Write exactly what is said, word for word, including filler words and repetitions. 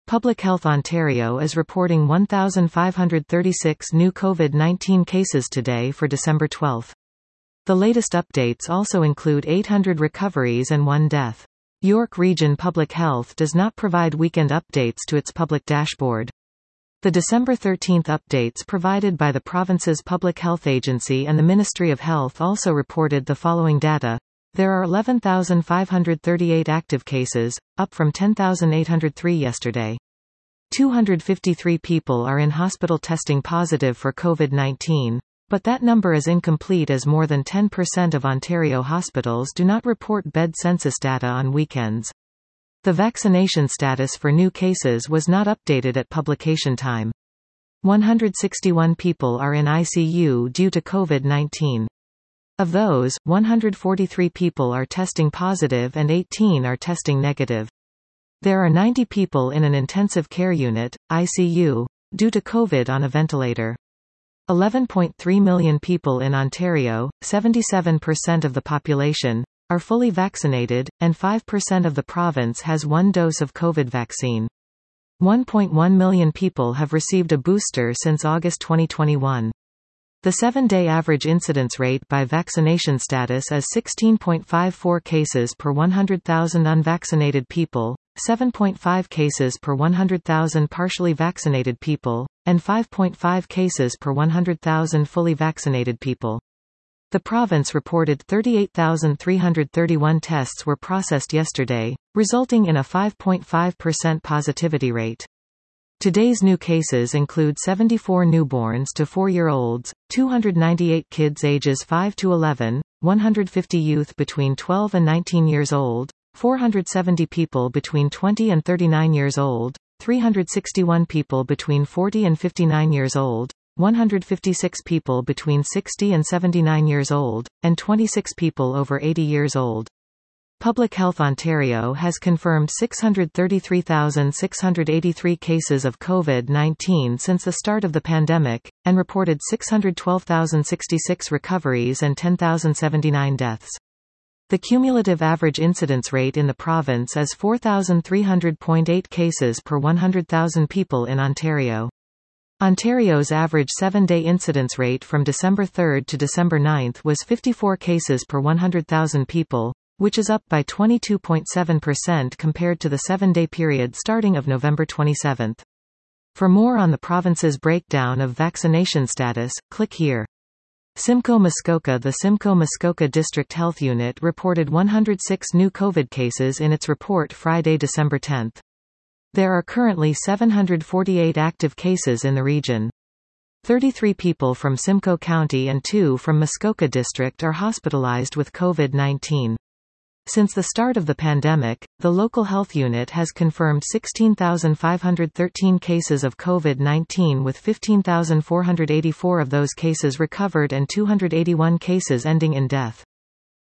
Public Health Ontario is reporting one thousand five hundred thirty-six new COVID nineteen cases today for December twelfth. The latest updates also include eight hundred recoveries and one death. York Region Public Health does not provide weekend updates to its public dashboard. The December thirteenth updates provided by the province's Public Health Agency and the Ministry of Health also reported the following data. There are eleven thousand five hundred thirty-eight active cases, up from ten thousand eight hundred three yesterday. two hundred fifty-three people are in hospital testing positive for COVID nineteen, but that number is incomplete as more than ten percent of Ontario hospitals do not report bed census data on weekends. The vaccination status for new cases was not updated at publication time. one hundred sixty-one people are in I C U due to COVID nineteen. Of those, one hundred forty-three people are testing positive and eighteen are testing negative. There are ninety people in an intensive care unit, I C U, due to COVID on a ventilator. eleven point three million people in Ontario, seventy-seven percent of the population, are fully vaccinated, and five percent of the province has one dose of COVID vaccine. one point one million people have received a booster since August twenty twenty-one. The seven-day average incidence rate by vaccination status is sixteen point five four cases per one hundred thousand unvaccinated people, seven point five cases per one hundred thousand partially vaccinated people, and five point five cases per one hundred thousand fully vaccinated people. The province reported thirty-eight thousand three hundred thirty-one tests were processed yesterday, resulting in a five point five percent positivity rate. Today's new cases include seventy-four newborns to four-year-olds, two hundred ninety-eight kids ages five to eleven, one hundred fifty youth between twelve and nineteen years old, four hundred seventy people between twenty and thirty-nine years old, three hundred sixty-one people between forty and fifty-nine years old, one hundred fifty-six people between sixty and seventy-nine years old, and twenty-six people over eighty years old. Public Health Ontario has confirmed six hundred thirty-three thousand six hundred eighty-three cases of COVID nineteen since the start of the pandemic, and reported six hundred twelve thousand sixty-six recoveries and ten thousand seventy-nine deaths. The cumulative average incidence rate in the province is four thousand three hundred point eight cases per one hundred thousand people in Ontario. Ontario's average seven-day incidence rate from December third to December ninth was fifty-four cases per one hundred thousand people, which is up by twenty-two point seven percent compared to the seven-day period starting of November twenty-seventh. For more on the province's breakdown of vaccination status, click here. Simcoe Muskoka. The Simcoe Muskoka District Health Unit reported one hundred six new COVID cases in its report Friday, December tenth. There are currently seven hundred forty-eight active cases in the region. thirty-three people from Simcoe County and two from Muskoka District are hospitalized with COVID nineteen. Since the start of the pandemic, the local health unit has confirmed sixteen thousand five hundred thirteen cases of COVID nineteen with fifteen thousand four hundred eighty-four of those cases recovered and two hundred eighty-one cases ending in death.